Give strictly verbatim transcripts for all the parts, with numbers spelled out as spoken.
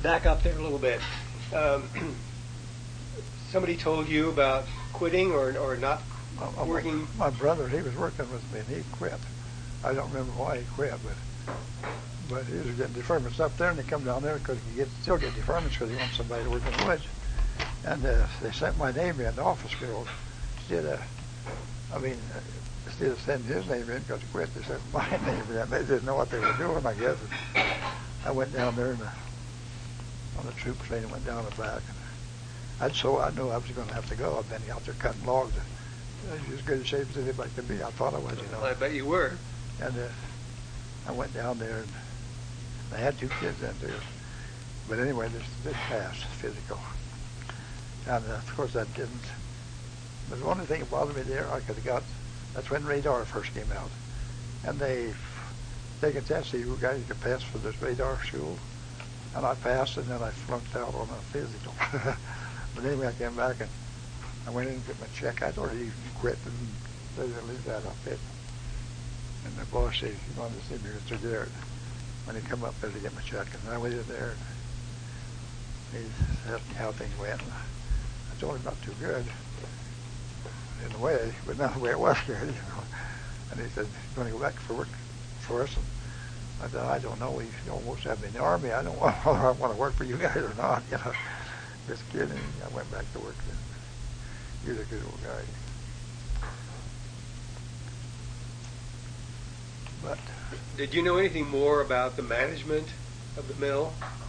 back up there a little bit. Um, somebody told you about quitting or or not uh, working? My, my brother, he was working with me, and he quit. I don't remember why he quit, but but he was getting deferments up there, and he come down there because he get, still get deferments because he wants somebody to work in the woods. And uh, they sent my name in, the office girl, instead of, I mean, uh, instead of sending his name in because he quit, they sent my name in. They didn't know what they were doing, I guess. And I went down there and, uh, on the troop train and went down the back. And I'd so I knew I was going to have to go. I've been out there cutting logs. I was as good a shape as anybody could be. I thought I was, you know. I bet you were. And uh, I went down there, and I had two kids in there. But anyway, this did pass physical. And uh, of course that didn't. But the only thing that bothered me there, I could have got, that's when radar first came out. And they take a test, see who guys could pass for this radar school. And I passed, and then I flunked out on a physical. But anyway, I came back, and I went in and got my check. I'd already quit, and they didn't leave that up it. And the boss said, he wanted to see me, Mister Garrett, when he come up there to get my check. And I went in there, and he asked me how things went. And I told him not too good, in a way, but not the way it was good, you know. And he said, you want to go back for work for us? And I said, I don't know. We almost have me in the Army. I don't want, I want to work for you guys or not, you know. Just kidding. I went back to work then. He was a good old guy. But did you know anything more about the management of the mill?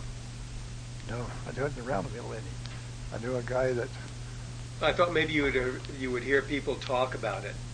No, I wasn't around the mill any. I knew a guy that. I thought maybe you would uh, you would hear people talk about it.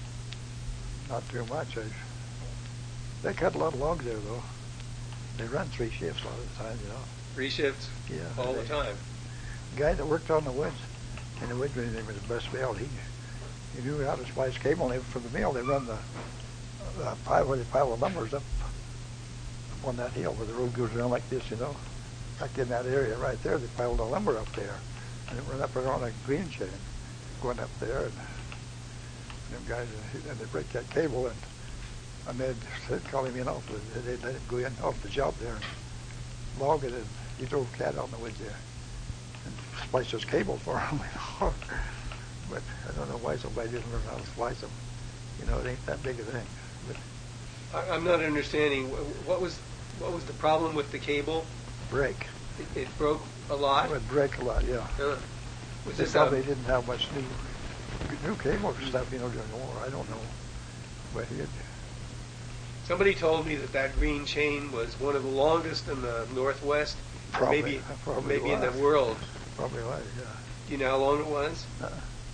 Not too much. I, they cut a lot of logs there, though. They run three shifts a lot of the time, you know. Three shifts? Yeah. All they, the time? The guy that worked on the woods, in the woods, his name was Bus Bell. He, he knew how to splice cable. And from the mill, they run the, the pile, where they pile the lumbers up, up on that hill where the road goes around like this, you know. Back in that area right there, they piled the lumber up there. And it went up around a green chain, going up there. And, and them guys, and they break that cable, and, and they'd, they'd call him in off, the, they'd let him go in off the job there and log it, and he drove a cat out in the woods there and spliced his cable for him, you know. But I don't know why somebody didn't learn how to splice them. You know, it ain't that big a thing. But I, I'm not understanding. What was what was the problem with the cable? break. It, it broke a lot? It would break a lot, yeah. Uh, was They this probably a, didn't have much new new cable or stuff, you know, during the war. I don't know. But he had, somebody told me that that green chain was one of the longest in the Northwest, or Probably- maybe probably maybe in the was. world. probably was, yeah. Do you know how long it was? Uh,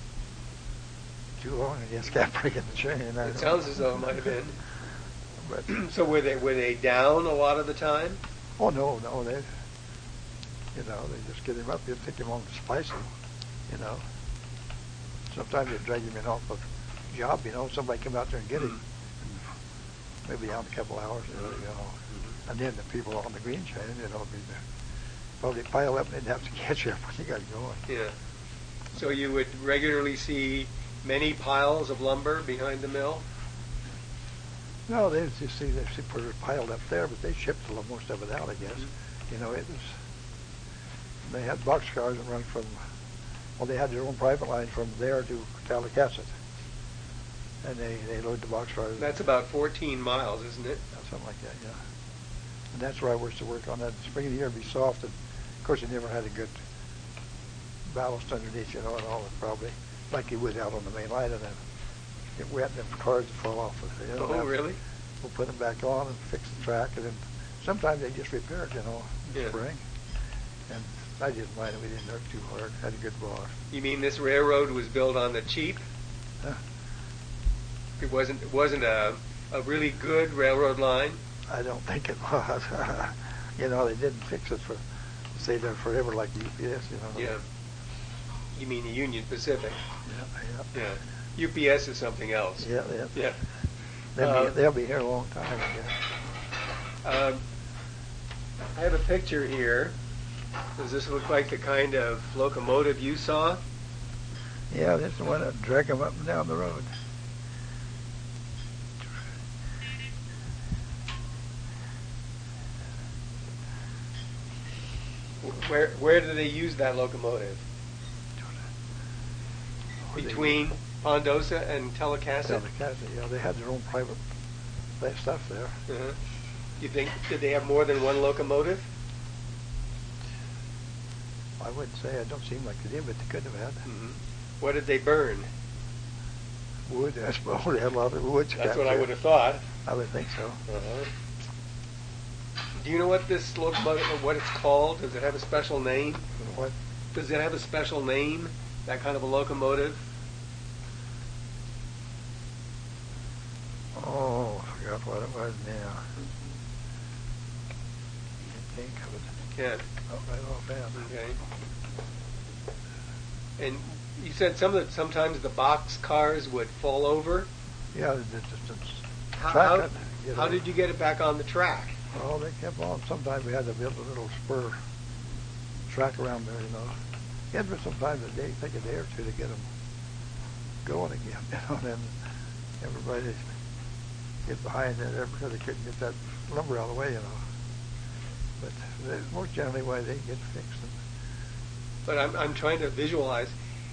too long, I guess, kept breaking the chain. I It don't sounds know. as though it might have been. But, So were they were they down a lot of the time? oh, no, no, they, you know, they just get him up, they'd take him on to splice him, you know. Sometimes they'd drag him in off a job, you know, somebody come out there and get him. And maybe out in a couple hours, you know, you know. And then the people on the green chain, you know, be the, probably pile up and they'd have to catch up when you got going. Yeah. So you would regularly see many piles of lumber behind the mill? No, they just see they put it piled up there, but they shipped a lot, most of it out, I guess. Mm-hmm. You know, it was. They had boxcars that run from. Well, they had their own private line from there to Talakasset, and they they load the boxcars. That's about fourteen miles, isn't it? Something like that, yeah. And that's where I was to work on that. The spring of the year would be soft, and of course, you never had a good ballast underneath, you know, and all that probably, like you would out on the main line, and then it wet and the cars would fall off of it. You know, Oh, really? We'll put them back on and fix the track, and then sometimes they just repair it, you know, in the Yeah. spring. And I didn't mind it. We didn't work too hard. Had a good boss. You mean this railroad was built on the cheap? Huh? It wasn't it wasn't a a really good railroad line? I don't think it was. You know, they didn't fix it for stay there forever like the U P S, you know. Yeah. You mean the Union Pacific? Yeah, yeah. Yeah. U P S is something else. Yeah, yeah. Yeah. They'll, Uh, be, they'll be here a long time, I guess. Um, I have a picture here. Does this look like the kind of locomotive you saw? Yeah, this is the one that drag them up and down the road. Where where do they use that locomotive? Between Pondosa and Telecasset? Telecasset, yeah. They had their own private place stuff there. Uh-huh. You think, did they have more than one locomotive? I wouldn't say. It don't seem like they did, but they could have had. Mm-hmm. What did they burn? Wood, I suppose. They had a lot of wood. That's what I would have thought. I would think so. Uh-huh. Do you know what this locomotive, what it's called? Does it have a special name? What? Does it have a special name, that kind of a locomotive? Oh, I forgot what it was now. Can't think of it. Can't. Not right offhand. Okay. And you said some of the, sometimes the box cars would fall over. Yeah, the distance. How, Track how, it, you how know. did you get it back on the track? Oh, they kept on. Sometimes we had to build a little spur track around there, you know. It had been sometimes a day, take a day or two to get them going again, you know. And then everybody get behind it there because they couldn't get that lumber out of the way, you know. But they, more generally, why they get fixed. And But I'm I'm trying to visualize.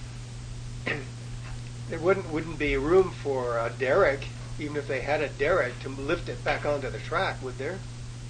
There wouldn't wouldn't be room for a derrick, even if they had a derrick, to lift it back onto the track, would there?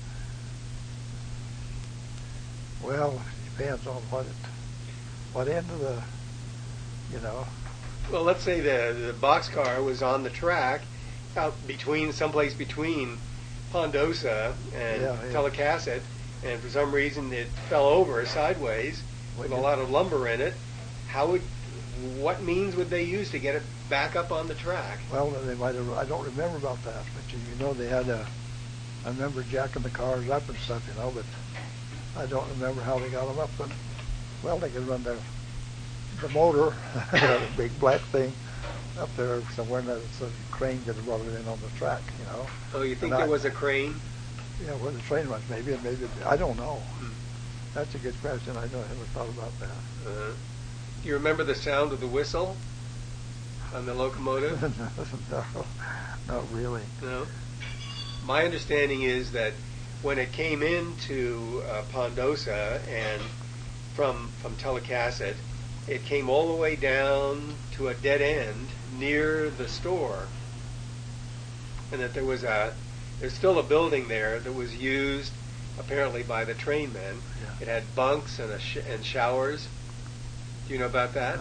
well, it depends on what it, what end of the, you know. Well, let's say the the boxcar was on the track, out between someplace between Pondosa and Yeah, yeah. Telecasset, and for some reason it fell over sideways with a lot of lumber in it. How would, what means would they use to get it back up on the track? Well, they might have. I don't remember about that, but you, you know they had a. I remember jacking the cars up and stuff, you know, but I don't remember how they got them up. But well, they could run the the motor, a big black thing, up there somewhere, and the crane could have brought it in on the track, you know. Oh, you think And there I- was a crane? Yeah, where the train runs, maybe, and maybe I don't know. Hmm. That's a good question. I know I haven't thought about that. Uh-huh. Do you remember the sound of the whistle on the locomotive? No, not really. No. My understanding is that when it came into uh, Pondosa and from from Telecasset, it came all the way down to a dead end near the store, and that there was a there's still a building there that was used apparently by the trainmen. Yeah. It had bunks and a sh- and showers. Do you know about that?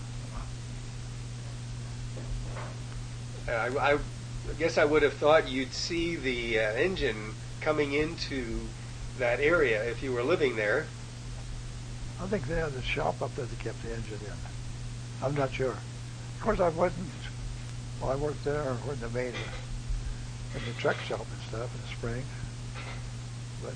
Uh, I, I guess I would have thought you'd see the uh, engine coming into that area if you were living there. I think they had a shop up there that kept the engine in. I'm not sure. Of course, I wasn't. Well, I worked there when they made it in the truck shop and stuff in the spring. But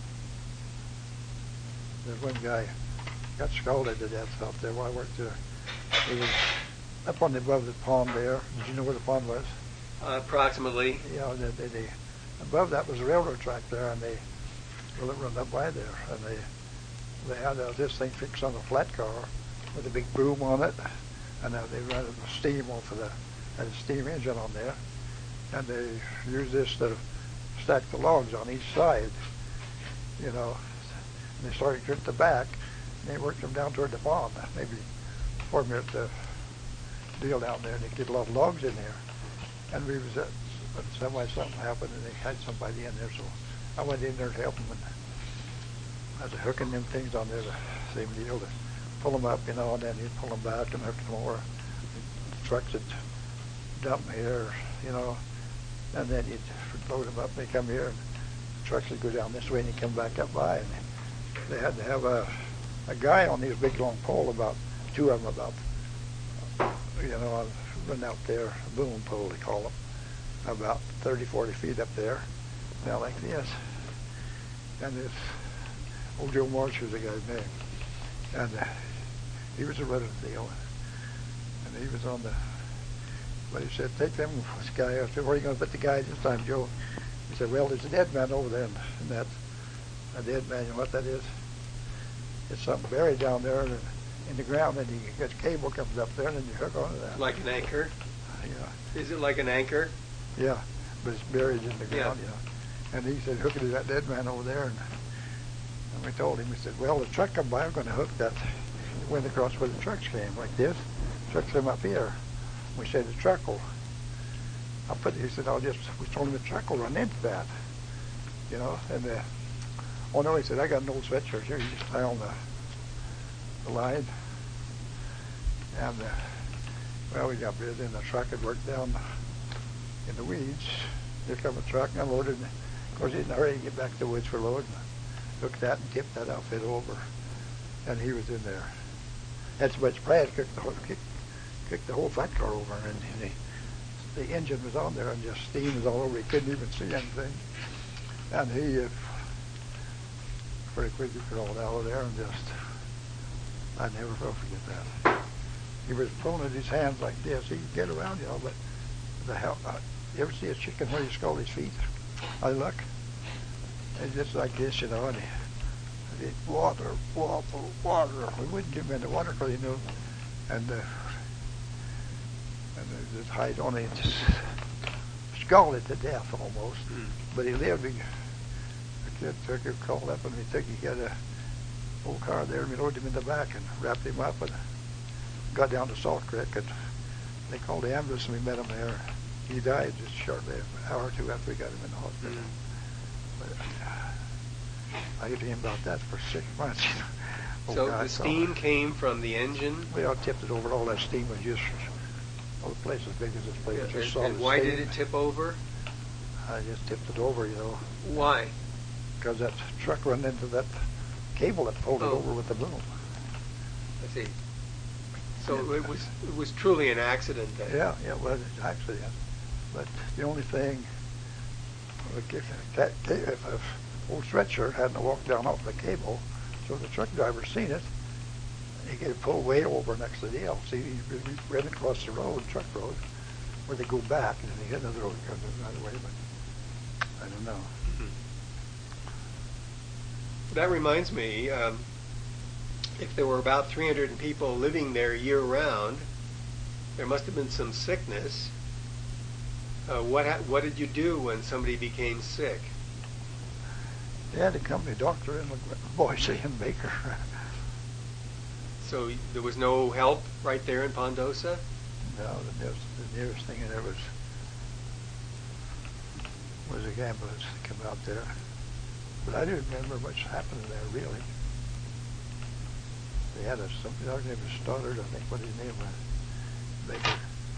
there's one guy got scalded to death out there while I worked there. He was up on the above the pond there. Did you know where the pond was? Uh, approximately. Yeah, they, they, they, above that was a railroad track there, and they well, it run up by there, and they they had uh, this thing fixed on a flat car with a big boom on it, and uh, they ran the steam off of the had a steam engine on there, and they used this to stack the logs on each side, you know. And they started at the back, and they worked them down toward the pond, maybe four minute uh, deal down there, and they get a lot of logs in there. And we was at somewhere something happened, and they had somebody in there, so I went in there to help them, and I was hooking them things on there, the same deal, to pull them up, you know, and then he'd pull them back and hook them more. The trucks would dump them here, you know, and then he'd load them up, and they come here, and the trucks would go down this way, and he'd come back up by, and they had to have a, a guy on these big long pole, about two of them about, you know, run out there, a boom pole they call them, about thirty, forty feet up there, now like this. And this old Joe Marsh was the guy's name, and uh, he was a running deal, and he was on the. But he said, "Take them, this guy." I said, "Where are you going to put the guy this time, Joe?" He said, "Well, there's a dead man over there, and, and that a dead man. You know what that is? It's something buried down there in, in the ground, and you get a cable comes up there, and then you hook onto that." Like an anchor? Yeah. Is it like an anchor? Yeah, but it's buried in the ground, Yeah. you know. And he said, "Hook it to that dead man over there." And, and we told him, we said, well, the truck come by, I'm going to hook that, went across where the trucks came, like this. Trucks come up here. We said, the truck will, I'll put, he said, I'll just, we told him the truck will run into that, you know, and, uh, oh no, he said, I got an old sweatshirt here, you just tie on the, the line, and, uh, well, we got busy, and the truck had worked down in the weeds. Here come a truck, and I loaded, and of course, he didn't hurry to get back to the woods for load, and I hooked that and tipped that outfit over, and he was in there. Had so much pride, kicked the whole, kicked, kicked the whole flat car over, and, and he, the engine was on there, and just steam was all over. He couldn't even see anything, and he uh, pretty quickly crawled out of there, and just, I never will forget that. He was pulling his hands like this. He could get around, you know, but the hell, uh, you ever see a chicken where you scald his feet? I look, and just like this, you know, and he, and he water, water, water. We wouldn't give him any water because he knew, and uh, and uh, just hide on it, just scalded to death almost. Mm. But he lived. He, the kid took him, called up, and we took he got a old car there, and we loaded him in the back and wrapped him up and got down to Salt Creek, and they called the ambulance, and we met him there. He died just shortly, an hour or two after we got him in the hospital. Mm. But, uh, I gave him about that for six months. Oh, so God, the steam so, came from the engine? We all tipped it over. All that steam was just, all the place as big as this place. Yeah, just and and why steam. did it tip over? I just tipped it over, you know. Why? Because that truck ran into that cable that folded oh. over with the boom. I see. So yeah. it was it was truly an accident then? Yeah, yeah, it was an accident. But the only thing, if an old sweatshirt hadn't walked down off the cable, so the truck driver seen it, he could pull way over next to the L. See, he ran across the road, truck road, where they go back, and then he hit another road comes another way, but I don't know. Mm-hmm. That reminds me, um, if there were about three hundred people living there year-round, there must have been some sickness. Uh, what ha- what did you do when somebody became sick? They had a company doctor in Boise and Baker. So there was no help right there in Pondosa? No, the nearest, the nearest thing there was was an ambulance that came out there. But I didn't remember much happening there, really. They had a, something, our name was Stoddard, I think what his name was, Baker.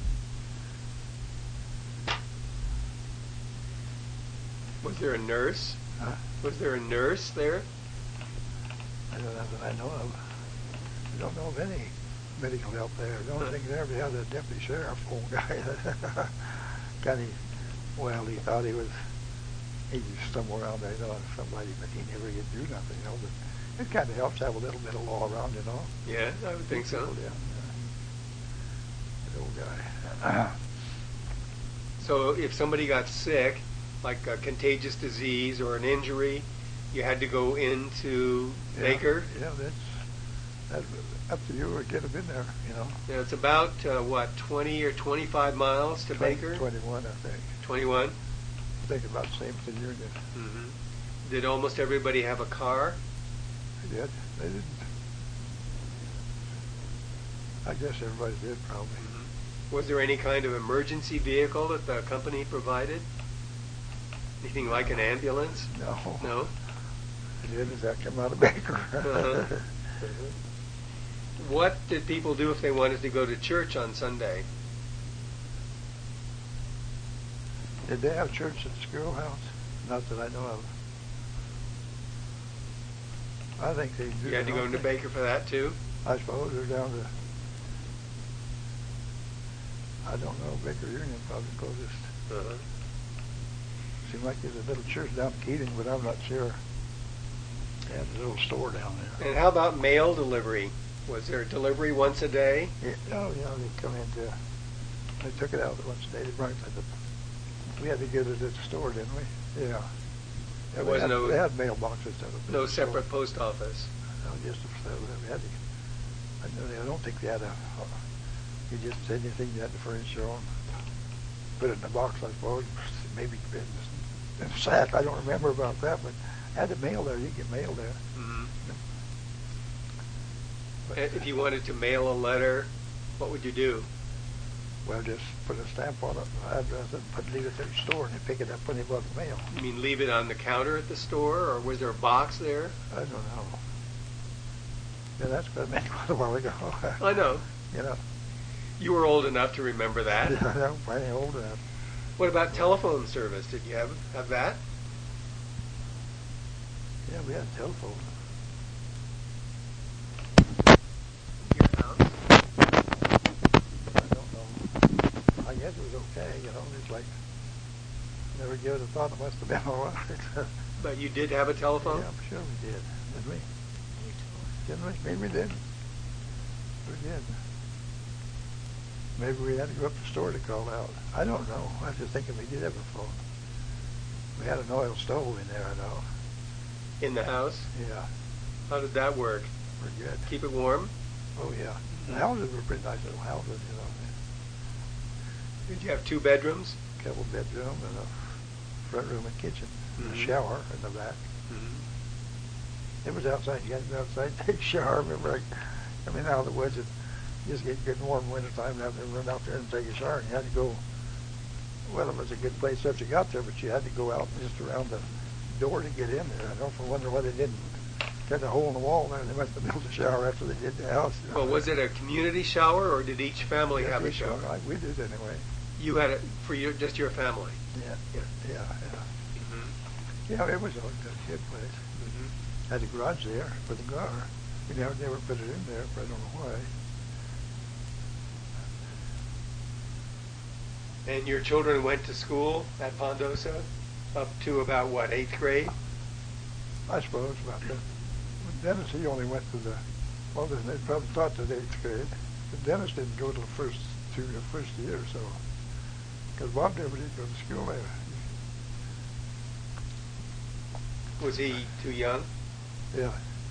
Was there a nurse? Huh? Was there a nurse there? I don't know that I know of. I don't know of any medical help there. The only thing there, we had a deputy sheriff, old guy, that kind of, well, he thought he was, he was somewhere around there, you know, somebody, but he never could do nothing, you know, but it kind of helps to have a little bit of law around, you know. Yeah, I would think so. Yeah, the old guy. So if somebody got sick, like a contagious disease or an injury, you had to go into yeah, Baker? Yeah, that's, that's up to you or get them in there, you know. Yeah, it's about, uh, what, twenty or twenty-five miles to twenty, Baker? twenty-one, I think. twenty-one? I think about the same as in Union. Mm-hmm. Did almost everybody have a car? They did. They didn't. I guess everybody did, probably. Mm-hmm. Was there any kind of emergency vehicle that the company provided? Anything like an ambulance? No. No? It didn't. That came out of Baker. Uh-huh. What did people do if they wanted to go to church on Sunday? Did they have church at the schoolhouse? Not that I know of. I think they do. You had to go into Baker for that too? I suppose they're down to, I don't know, Baker Union probably closest. Uh-huh. Seemed like there's a little church down in Keating, but I'm not sure. They had a little store down there. And how about mail delivery? Was there a delivery once a day? Yeah, oh, yeah, they come into, they took it out once a day. They brought it to the, we had to get it at the store, didn't we? Yeah. There yeah, was had, no, they had mailboxes. no separate post office. No, just a, we had to, I, know, I don't think we had a, you just said anything you had to furnish your own. Put it in a box, I suppose. Maybe in a sack. I don't remember about that, but I had the mail there. You get mail there. Mm-hmm. If you wanted to mail a letter, what would you do? Well, just put a stamp on it, address it, put leave it at the store, and you pick it up when you bought the mail. You mean leave it on the counter at the store, or was there a box there? I don't know. Yeah, that's been quite a while ago. I know. You know. You were old enough to remember that. Yeah, I'm plenty old enough. What about telephone service? Did you have have that? Yeah, we had a telephone. Your house? I don't know. I guess it was okay, you know. It's like, never given a thought. It must have been all right. But you did have a telephone? Yeah, I'm sure we did. Didn't we? Didn't we? Maybe we did. We did. Maybe we had to go up to the store to call out. I don't know. I was just thinking we did have a phone. We had an oil stove in there, I know. In the house? Yeah. How did that work? Pretty good. Keep it warm? Oh, yeah. The houses were pretty nice little houses, you know. Did you have two bedrooms? Couple bedroom and a front room and kitchen. Mm-hmm. A shower in the back. Mm-hmm. It was outside. You had to go outside and take a shower. I remember I, I mean, out of the woods, it just get good and warm in winter time and have to run out there and take a shower. And you had to go, well, it was a good place after you got there, but you had to go out just around the door to get in there. I don't wonder why they didn't cut a hole in the wall there. They must have built a shower after they did the house. You know? Well, was it a community shower, or did each family yeah, have a each shower? one, like we did anyway. You had it for your, just your family? Yeah, Yeah. yeah, yeah. Mm-hmm. Yeah, it was a good, good place. Mm-hmm. Had a garage there for the car. We never, never put it in there, but I don't know why. And your children went to school at Pondosa up to about, what, eighth grade? I suppose about that. Dennis, he only went to the, well, they probably taught to the eighth grade. But Dennis didn't go to the first, to the first year or so. Because Bob never did go to school there. Was he too young? Yeah.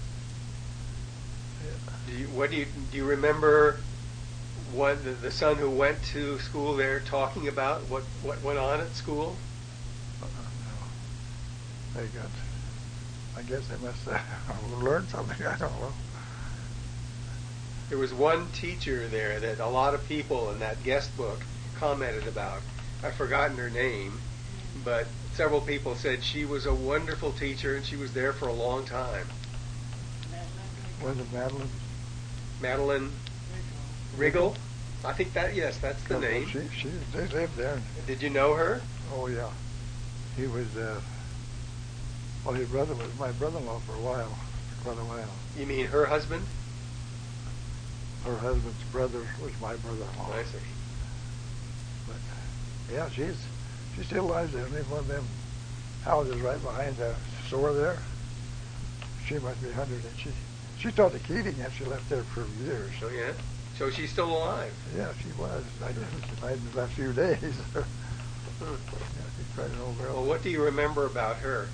Yeah. Do you, what do you do? You remember what the, the son who went to school there talking about what what went on at school? Uh, no. They got. I guess they must have learned something. I don't know. There was one teacher there that a lot of people in that guest book commented about. I've forgotten her name, but several people said she was a wonderful teacher and she was there for a long time. Was it Madeline? Madeline Riggle? I think that, yes, that's the Well, name. She, she, they lived there. Did you know her? Oh, yeah. He was, uh, well, his brother was my brother-in-law for a while, for quite a while. You mean her husband? Her husband's brother was my brother-in-law. I see. But, yeah, she's, she still lives there. There's one of them houses right behind the store there. She must be a hundred, and she, she taught the Keating, and she left there for years. So, yeah. So she's still alive. Yeah, she was. I just died in the last few days. Yeah, she's quite an old girl. Well, what do you remember about her?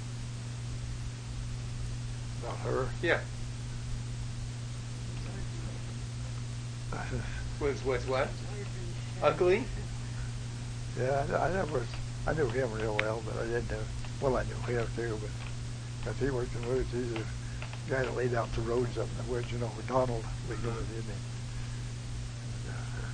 About her? Yeah. Was was what? Ugly? Yeah, I, I never, I knew him real well, but I didn't know, well, I knew him too, but, but he worked in the woods. He's the guy that laid out the roads up in the woods, you know, where Donald would go with him. And, uh,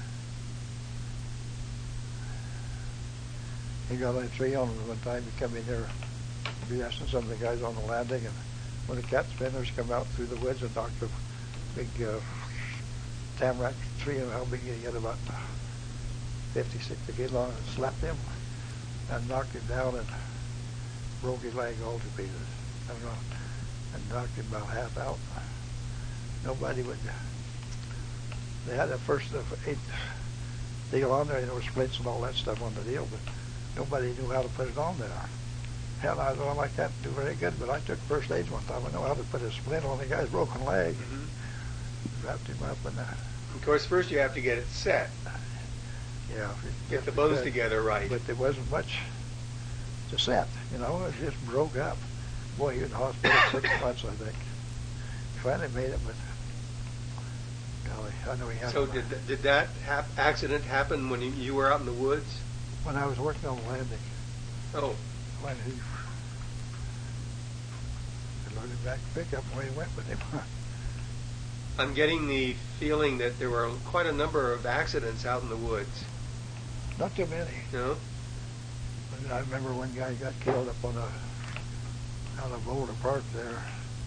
he got on a tree on him one time. He come in there, be asking some of the guys on the landing, and one of the cat spinners come out through the woods and knocked a big uh, tamarack tree, and how big he had, about fifty, sixty feet long, and slapped him and knocked him down and broke his leg all to pieces. I don't know, and knocked him about half out. Nobody would. They had a first uh, eight deal on there, you know, splints and all that stuff on the deal, but nobody knew how to put it on there. Hell, I don't like that do very good, but I took first aid one time. I know how to put a splint on the guy's broken leg. Mm-hmm. Wrapped him up and that. Of course, first you have to get it set. Yeah. Get the bones together right. But there wasn't much to set, you know. It just broke up. Boy, he was in the hospital six months, I think. Finally made it, but golly, I know he had. So did th- did that hap- accident happen when you, you were out in the woods? When I was working on the landing. Oh. When he I loaded back the pickup and away he went with him. I'm getting the feeling that there were quite a number of accidents out in the woods. Not too many. No? But I remember one guy got killed up on a out of Boulder Park there.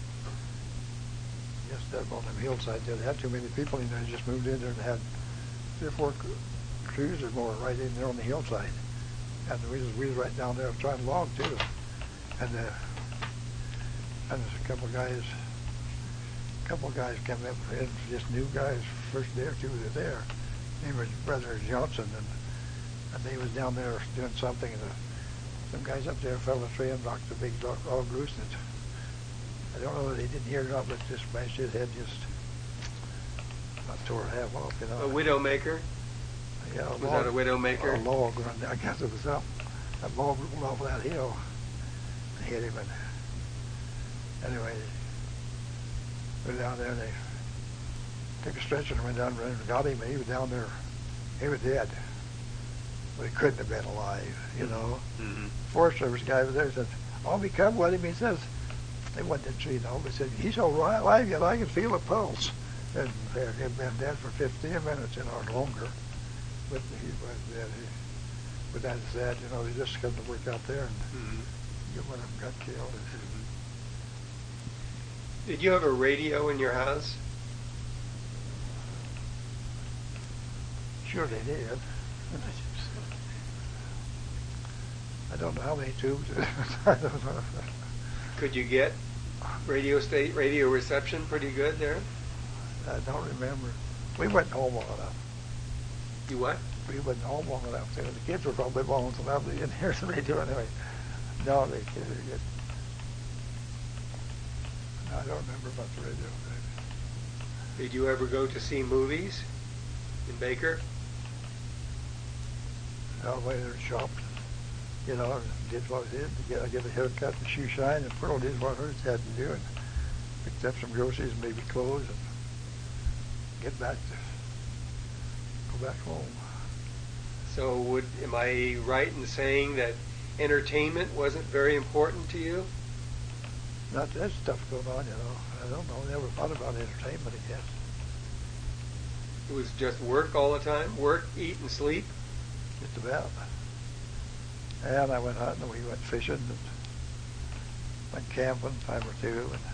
Just up on the hillside there. They had too many people in there. They just moved in there and had three or four crews or more right in there on the hillside. And we was, we was right down there trying to log too. And uh, and there's a couple of guys, a couple of guys came up, and just new guys, first day or two they were there. Name was Brother Johnson, and, and they was down there doing something, and uh, some guys up there fell in a tree and knocked the big dog, dog roosted. I don't know if they didn't hear it or not, but just smashed his head, just about tore it half off, you know. A widowmaker? Yeah, a Was log, that a widowmaker? A log, run down, I guess it was something. That log rolled off that hill and hit him. And anyway, they went down there and they took a stretcher and went down and got him, and he was down there. He was dead. But he couldn't have been alive, you know. Mm-hmm. Forest Service guy was there and said, I'll be coming with him. He says, they went to see, you know, they said, he's all right, alive yet, I can feel a pulse. And he'd been dead for fifteen minutes, you know, or longer. But he was dead. He, but that's sad, you know, they just come to work out there and mm-hmm. one of them got killed. Mm-hmm. Did you have a radio in your house? Sure they did. I don't know how many tubes. I don't know. Could you get radio state radio reception pretty good there? I don't remember. We went home long enough. You what? We went home long enough. The kids were probably long enough they didn't hear the radio anyway. No, they didn't get. No, I don't remember about the radio. Did you ever go to see movies in Baker? No, we were shopped. You know, did what we did. Get, get a haircut and shoe shine, and Pearl did what hers had to do, and picked up some groceries and maybe clothes, and get back to go back home. So, would am I right in saying that entertainment wasn't very important to you? Not that stuff going on, you know. I don't know. Never thought about entertainment, I guess. It was just work all the time. Work, eat, and sleep. Just about. And I went hunting, and we went fishing, and went camping a time or two. And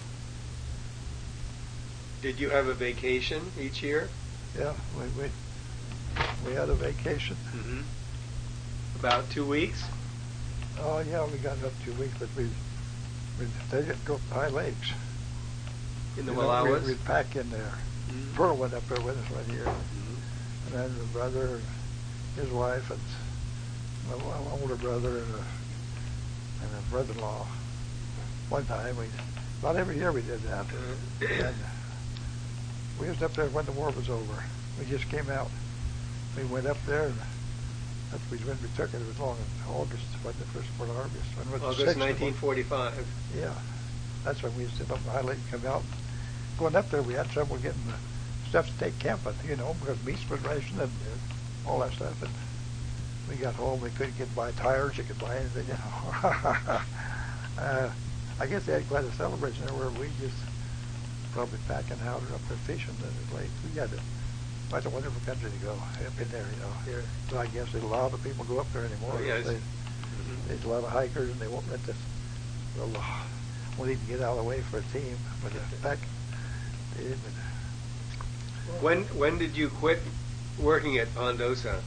did you have a vacation each year? Yeah, we we, we had a vacation. Mm-hmm. About two weeks? Oh, yeah, we got up two weeks, but we, we they didn't go to High Lakes. In the you Wallowas? Know, we, we'd pack in there. Mm-hmm. Pearl went up there with us one year. Mm-hmm. And then the brother and his wife and my older brother and a, and a brother-in-law. One time, we about every year we did that. And we was up there when the war was over. We just came out. We went up there, and that's when we took it. It was long in August, wasn't it? First part of August. When was August nineteen forty-five. Yeah, that's when we used to sit up in High Lake and come out. Going up there, we had trouble getting the stuff to take camping, you know, because meats was rationed and all that stuff. And we got home, we couldn't get buy tires, you could buy anything, you know. uh, I guess they had quite a celebration there where we just probably packing out or up there fishing in the lake. We had a, quite a wonderful country to go up in there, you know. Yeah. So I guess a lot of people go up there anymore. Oh, yes. They, mm-hmm. There's a lot of hikers, and they won't let this, well, won't even get out of the way for a team. But in fact, they didn't. When when did you quit working at Pondosa?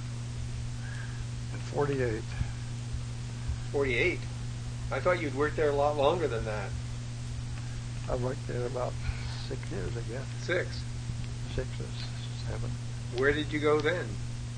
In forty-eight. forty-eight? I thought you'd worked there a lot longer than that. I worked there about six years, I guess. Six? Six or seven. Where did you go then?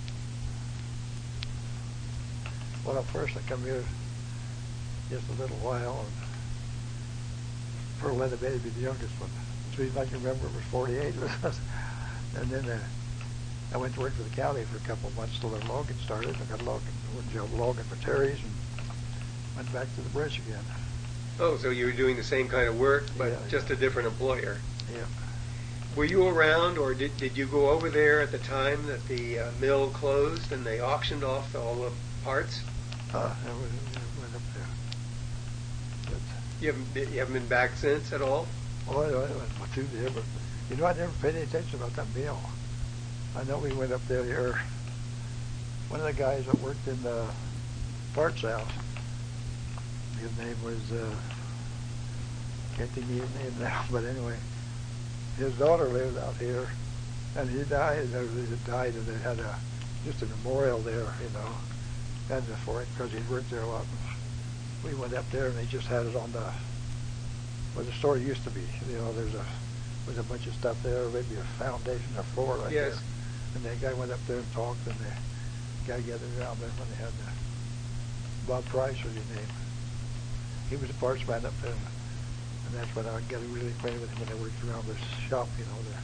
Well, at first I come here just a little while, and Pearl let the baby, the youngest one. The reason I can remember it was forty-eight. And then uh, I went to work for the county for a couple of months till their logging started. I got logging, job logging for Terry's, and went back to the brush again. Oh, so you were doing the same kind of work, but Yeah, just yeah. a different employer. Yeah. Were you around, or did, did you go over there at the time that the uh, mill closed and they auctioned off all the parts? Uh, I went, I went up there. But, You haven't been, you haven't been back since at all? Oh, I went through there, but you know, I never paid any attention about that mill. I know we went up there here. One of the guys that worked in the parts house, his name was, uh, can't think of his name now, but anyway, his daughter lived out here, and he died, he died, and they had a, just a memorial there, you know, and for it, because he'd worked there a lot. We went up there, and they just had it on the, where the store used to be. You know, there's a, was a bunch of stuff there, maybe a foundation or floor right Yes. there. And that guy went up there and talked, and the guy gathered around there when they had the, Bob Price was his name. He was a parts man up there, and that's when I got really acquainted with him when I worked around this shop, you know, there.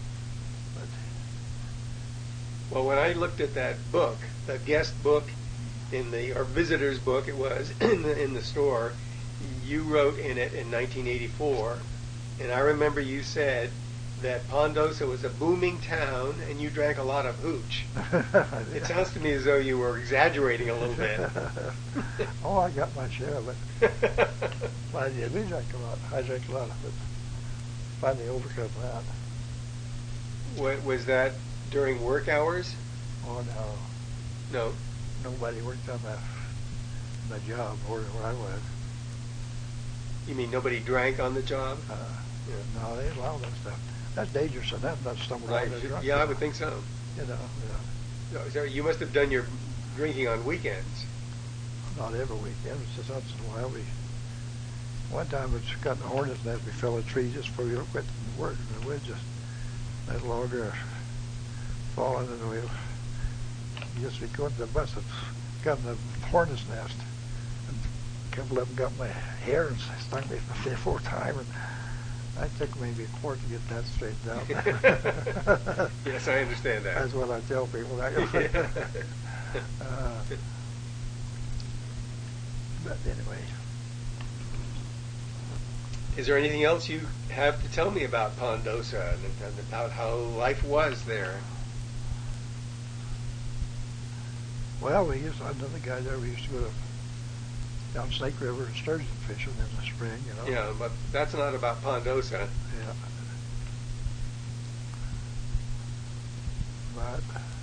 But Well, when I looked at that book, the guest book in the, or visitor's book it was, in the, in the store, you wrote in it in nineteen eighty-four, and I remember you said that Pondosa was a booming town and you drank a lot of hooch. It sounds to me as though you were exaggerating a little bit. Oh, I got my share of it. Well, I did. We drank a lot. I drank a lot of it. Finally overcome that. Wa- Was that during work hours? Oh, no. No. Nobody worked on that, my job or where I was. You mean nobody drank on the job? Uh, Yeah. No, they allow that stuff. That's dangerous, and that's not stumbled Right. on the drunk. Yeah, I would think so. You know, yeah. So you must have done your drinking on weekends. Not every weekend. It's just once in a while. We one time we got in the hornet's nest. We fell a tree just before we quit work, and we just that logger falling, and we just we go to the bus and got in the hornet's nest, and a couple of them got my hair and stung me three or four times. And I took maybe a quart to get that straightened out. Yes, I understand that. That's what I tell people. That uh, but anyway. Is there anything else you have to tell me about Pondosa and, and about how life was there? Well, we used another guy there. We used to go to down Snake River and sturgeon fishing in the spring. You know. Yeah, but that's not about Pondosa. Yeah. But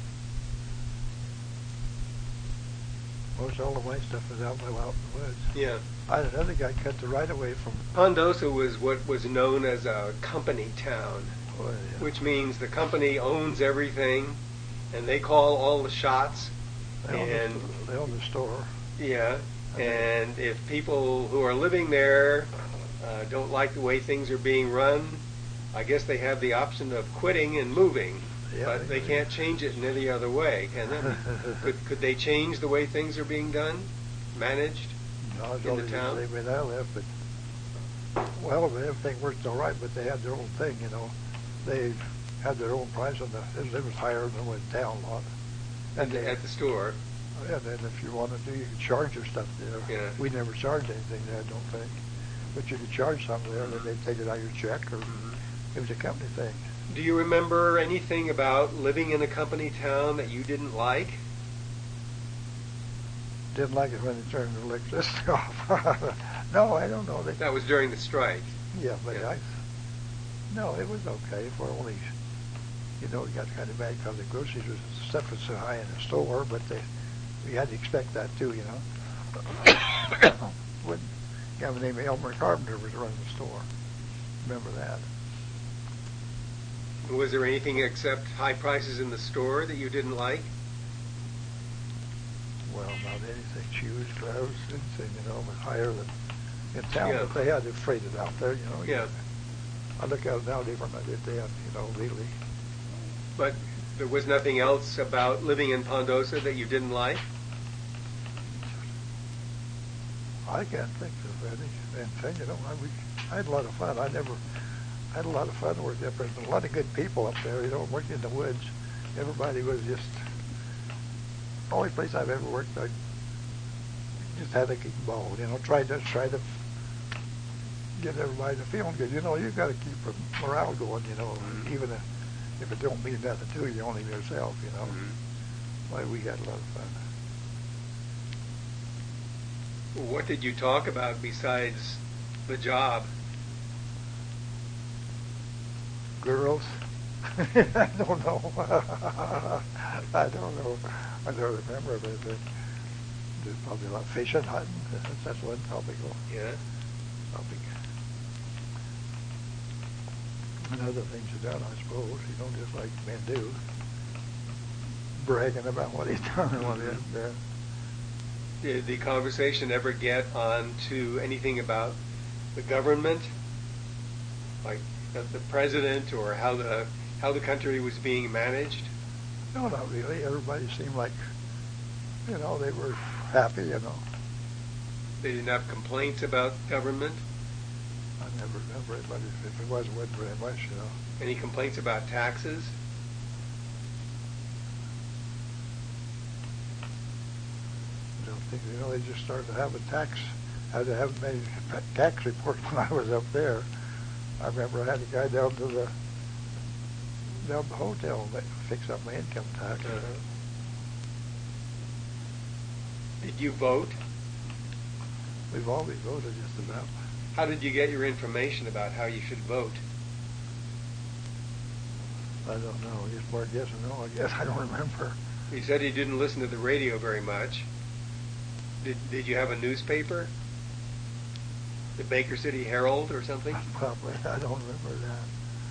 most all of my stuff was out, out in the woods. Yeah. I had another guy cut the right of way from. Pondosa was what was known as a company town, Oh, yeah. which means the company owns everything, and they call all the shots. They own, and the, they own the store. yeah, and if people who are living there uh, don't like the way things are being run, I guess they have the option of quitting and moving. Yeah, But they they- can't change it in any other way, can they? could, could they change the way things are being done, managed? No, I was in only the the town? same way I left, but well, everything worked all right. But they had their own thing, you know. They had their own price on the. It was, it was higher than it went down a lot. At they, the, at the store? and then if you wanted to, you could charge your stuff there. Yeah. We never charged anything there, I don't think. But you could charge something there, and then they'd take it out of your check, or it was a company thing. Do you remember anything about living in a company town that you didn't like? Didn't like it when they turned the electricity off. No, I don't know. They, That was during the strike. yeah, but Yeah. I. No, it was okay for only. You know, it got kind of bad because the groceries was stuff was so high in the store, but they, we had to expect that too, you know. When a guy named Elmer Carpenter was running the store, remember that? Was there anything except high prices in the store that you didn't like? Well, not anything. Shoes, clothes, anything, you know, was higher than in town. Yeah. But they had it freighted out there, you know. Yeah. I look at it now different than I did then, you know, really. But there was nothing else about living in Pondosa that you didn't like? I can't think of any anything, you know. I, we, I had a lot of fun. I never I had a lot of fun working up there. There's a lot of good people up there, you know, working in the woods. Everybody was just, the only place I've ever worked, I just had a ball, you know, tried to, try to get everybody to feeling good. You know, you've got to keep the morale going, you know, Mm-hmm. even if, if it don't mean nothing to you, only yourself, you know. Mm-hmm. Why, we had a lot of fun. What did you talk about besides the job? girls. I don't know. I don't know. I don't remember, but there- there's probably a lot of fishing, hunting. That's one topic. Yeah. Topic. And other things are done, I suppose. You know, just like men do, bragging about what he's done and what he hasn't done. Did the conversation ever get on to anything about the government, like the, the president, or how the how the country was being managed? No, not really. Everybody seemed like, you know, they were happy, you know. They didn't have complaints about government? I never remember it, but if, if it was, it wasn't very much, you know. Any complaints about taxes? I don't think, you know, they just started to have a tax, had to have made a tax report when I was up there. I remember I had a guy down to the, down to the hotel that fix up my income tax. Uh-huh. Did you vote? We've always voted just about. How did you get your information about how you should vote? I don't know, just more yes or no, I guess. I don't remember. You said you didn't listen to the radio very much. Did Did you have a newspaper? The Baker City Herald or something? Probably, I don't remember that.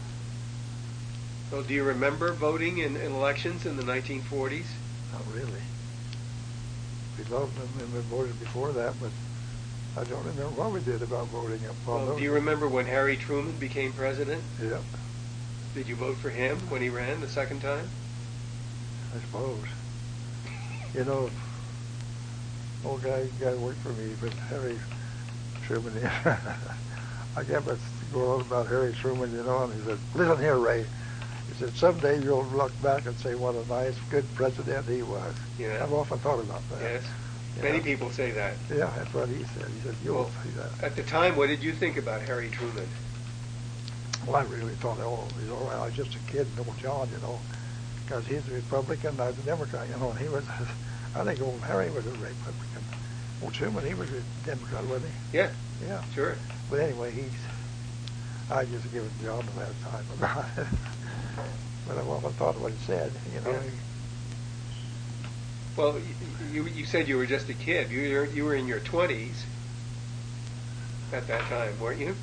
So do you remember voting in, in elections in the nineteen forties? Not really. We loved them and we voted before that, but I don't remember what we did about voting up. Well, do you remember when Harry Truman became president? Yep, Did you vote for him when he ran the second time? I suppose. You know, old guy, guy worked for me, but Harry Truman, I kept going on about Harry Truman, you know, and he said, listen here, Ray. He said, someday you'll look back and say what a nice, good president he was. Yeah. I've often thought about that. Yes. You Many know? people say that. Yeah, that's what he said. He said, you'll Well, see that. At the time, what did you think about Harry Truman? Well, I really thought, oh, he's all right. I was just a kid, old John, you know, because he's a Republican, I was a Democrat, you know, and he was, I think old Harry was a Republican. Old Truman, he was a Democrat, wasn't he? Yeah, Yeah. sure. But anyway, he's, I just given John a bad time about it. But I've often thought of what he said, you know. Yeah. He, Well, y- you you said you were just a kid. You were, you were in your twenties at that time, weren't you?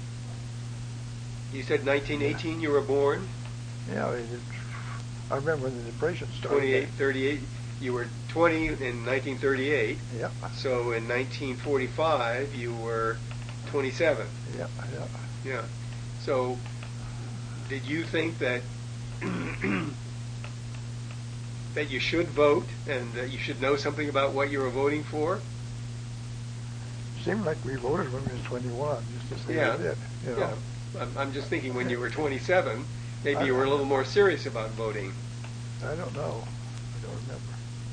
You said nineteen eighteen you were born? yeah, he did, I remember when the Depression started. twenty-eight, thirty-eight. You were twenty in nineteen thirty-eight. Yep. So in nineteen forty-five you were twenty-seven. Yep, yep. Yeah. So did you think that that you should vote and that you should know something about what you were voting for? Seemed like we voted when we was twenty-one, just as Yeah. we did, you know. Yeah. I'm, I'm just thinking when you were twenty-seven, maybe I- you were a little more serious about voting. I don't know. I don't remember.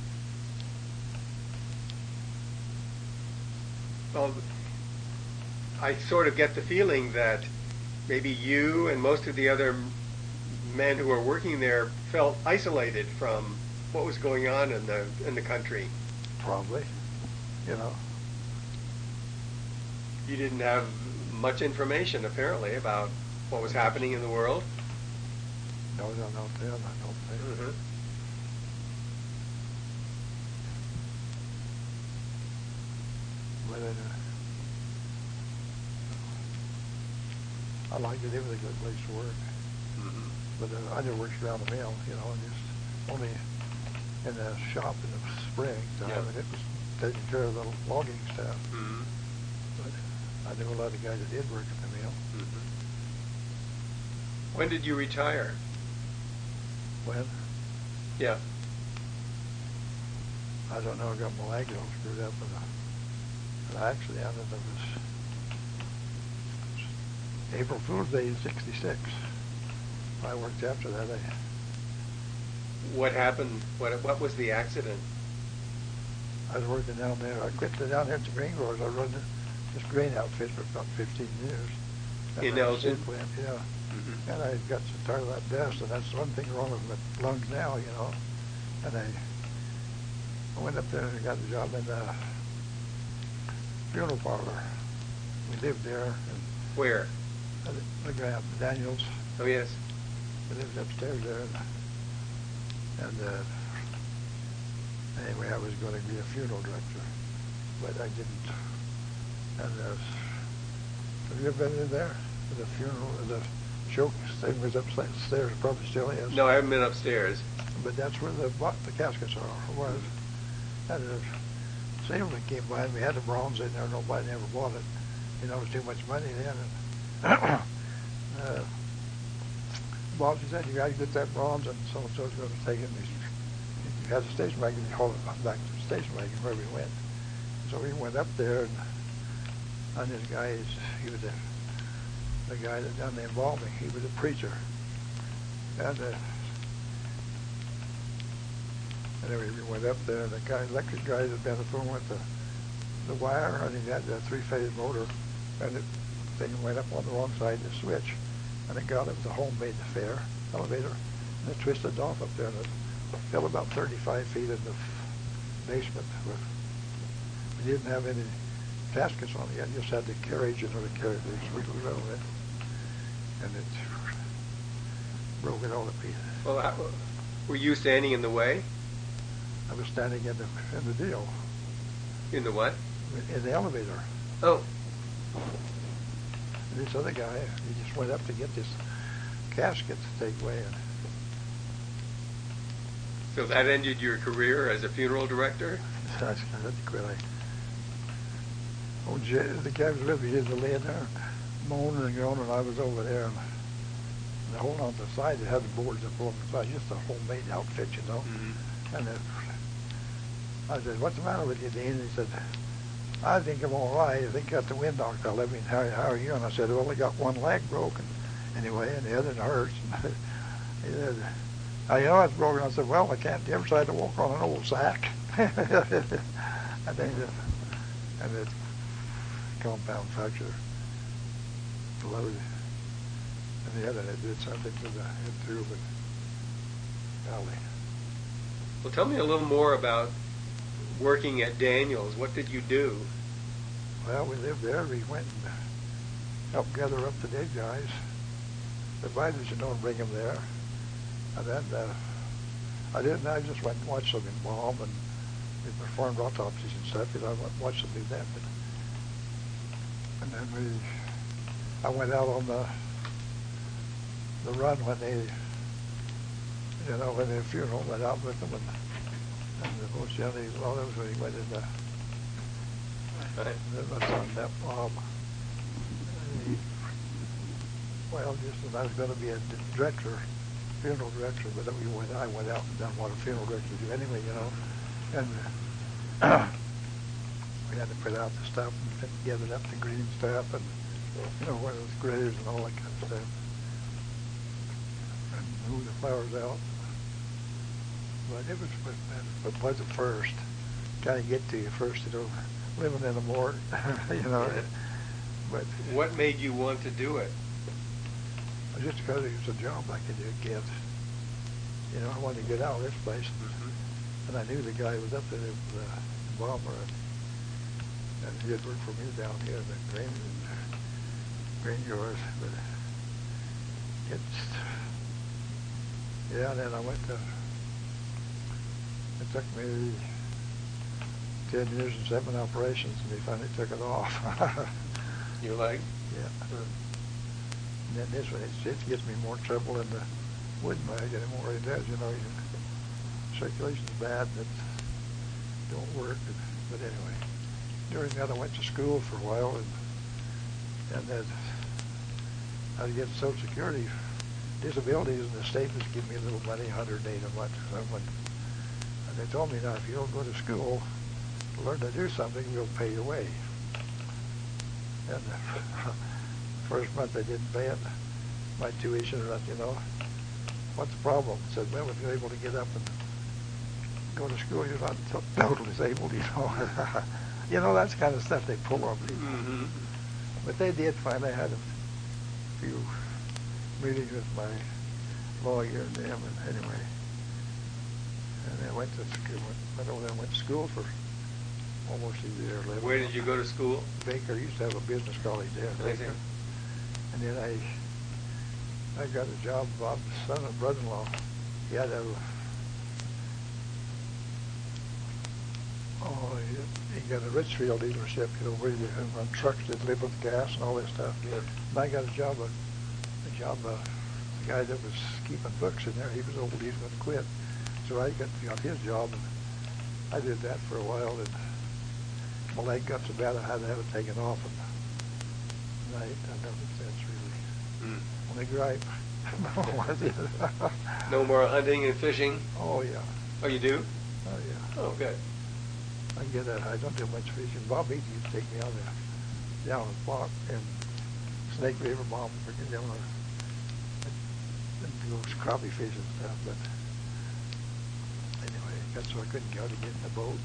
Well, I sort of get the feeling that maybe you and most of the other m- men who were working there felt isolated from what was going on in the in the country. Probably, you know. You didn't have much information apparently about what was happening in the world. No, no, no, then I don't think. Mm-hmm. But uh, I liked it. It was a good place to work. Mm-hmm. But uh, I never worked around the mill, you know, just only in the shop in the spring time, Yeah. and it was taking care of the logging stuff. Mm-hmm. But I knew a lot of guys that did work at the mill. Mm-hmm. When did you retire? When? Yeah. I don't know, I got my legs all screwed up with a, an accident, and it was April Fool's Day in sixty-six. I worked after that. I, What happened? What what was the accident? I was working down there. I quit the, down there at the grain growers. I run this grain outfit for about fifteen years. And In I Elgin? sick went, yeah. Mm-hmm. And I got so tired of that dust, and that's one thing wrong with my lungs now, you know. And I, I went up there and got a job in the funeral parlor. We lived there, and Where? I, the Graham Daniels. Oh yes. But it was upstairs there, and, and uh, anyway, I was going to be a funeral director, but I didn't. And uh, have you ever been in there? The funeral, the show thing was upstairs, probably still is. No, I haven't been upstairs. But that's where the the caskets are. Was. And the salesman came by, and we had the bronze in there. Nobody ever bought it. You know, it was too much money then. And, uh, boss, he said, you got to get that bronze, and so-and-so's going to take it. And he, he had a station wagon, he hauled it back to the station wagon where we went. So we went up there, and, and this guy, he was a, the guy that done the embalming. He was a preacher. And, uh, anyway, we went up there, and the guy, electric guy that been the phone with the, the wire, and he had a three-phase motor, and the thing went up on the wrong side of the switch. And it got it was a homemade affair, elevator, and it twisted off up there, and it fell about thirty-five feet in the basement. We didn't have any caskets on it yet, just had the carriage, and the carriage was really low, and it broke it all to pieces. Well, I, were you standing in the way? I was standing in the in the deal. In the what? In the elevator. Oh. And this other guy, he just went up to get this casket to take away. And so that ended your career as a funeral director? I had to quit. I, oh, Jay, the guy was with me. He was laying there, moaning and groaning, and I was over there. And, and holding on to the side, they had the boards up on the side, just a homemade outfit, you know. Mm-hmm. And it, I said, what's the matter with you, Dean? And he said, I think I'm all right. I think I got the wind knocked out of me. How, how are you? And I said, well, I got one leg broken anyway, and the other hurts. And he said, oh, you know it's broken. I said, well, I can't ever try to walk on an old sack. I think that, and the compound fracture below, and the other, it did something to the head too, but golly. Well, tell me a little more about working at Daniels. What did you do? Well, we lived there. We went and helped gather up the dead guys, the bodies, you know, and bring them there. And then uh, I didn't. I just went and watched them embalm, and we performed autopsies and stuff. You know, I went and watched them do that. But, and then we, I went out on the the run when they, you know, when the funeral went out with them, and, and the most generally, well, that was when he went in the. Right. Then my son met Bob. And he, well, just as I was going to be a director, funeral director, but we went, I went out and done what a funeral director do anyway, you know. And uh, we had to put out the stuff and gather up the green stuff, and you know, where those graves and all that kind of stuff, and move the flowers out. But it was, but it was at first, kind of get to you first, you know, living in a morgue, you know. But what made you want to do it? Just because it was a job I could get. You know, I wanted to get out of this place, and, mm-hmm. and I knew the guy was up there, the bomber, and, and he had worked for me down here in the grain and grain yards. But it's yeah. And then I went to. It took me ten years and seven operations, and they finally took it off. Your leg? Yeah. And then this one, it, it gives me more trouble than the wood mag anymore. It does, you know. Your circulation's bad, and it don't work. But, but anyway, during that, I went to school for a while, and and then I get Social Security disabilities, and the state was giving me a little money, one hundred eight a month or something. And they told me, now, if you don't go to school to learn to do something, we'll pay your way. And uh, first month they didn't pay it, my tuition or nothing, you know. What's the problem? I said, well, if you're able to get up and go to school, you're not t- totally disabled, you know. You know, that's the kind of stuff they pull on people. Mm-hmm. But they did finally. I had a few meetings with my lawyer and them, and anyway. And I went to school, went over there and went to school for almost a year. Where did you go to school? Baker. Used to have a business college there in Baker. And then I I got a job, Bob's son and brother-in-law. He had a, oh, he, he got a Richfield dealership, you know, where you run trucks that live with gas and all that stuff. Yeah. And I got a job, a, a job, uh, the guy that was keeping books in there, he was old, he was going to quit. So I got, got his job, and I did that for a while, and my leg got so bad I had to have it taken off, and I, I never since really. Mm. Only gripe. No more hunting and fishing? Oh, yeah. Oh, you do? Oh, yeah. Oh, good. I get that. I don't do much fishing. Bob Eaton used to take me out there, down the park in Snake River, Bob, down there, and go crappie fishing and stuff, but anyway, that's why I couldn't go to get in the boat.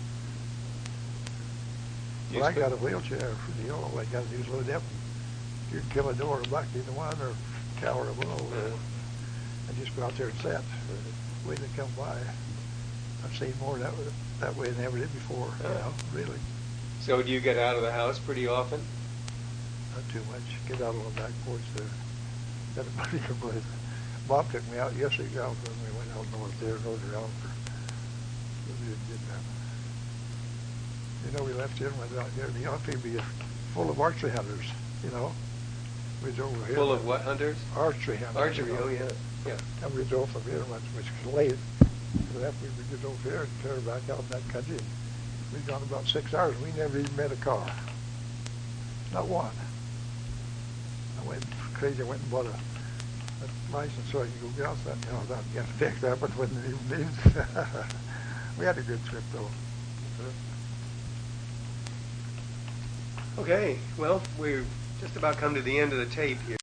You Well, I spent- got a wheelchair for the old. I got to do is load up. You can kill a door back either one or tower above. Uh-huh. I just go out there and sit. Uh-huh. Wait till they come by. I've seen more that way, that way than I ever did before. You Uh-huh. know, really, So do you get out of the house pretty often? not too much. Get out on the back porch there. Got a pretty good place. Bob took me out yesterday out when we went out north there, north around for. We did that. You know, we left here and went out there. The ought to be full of archery hunters. You know, we drove over here. Full of what hunters? Archery hunters. Archery, you know. oh yeah. Yeah. And we drove from here, which which was late. So after we get over here and clear back out in that country, we'd gone about six hours. We never even met a car. Not one. I went crazy. I went and bought a, a license so I could go get outside. You know, not get picked up, but when even need. We had a good trip though. Okay, well, we've just about come to the end of the tape here.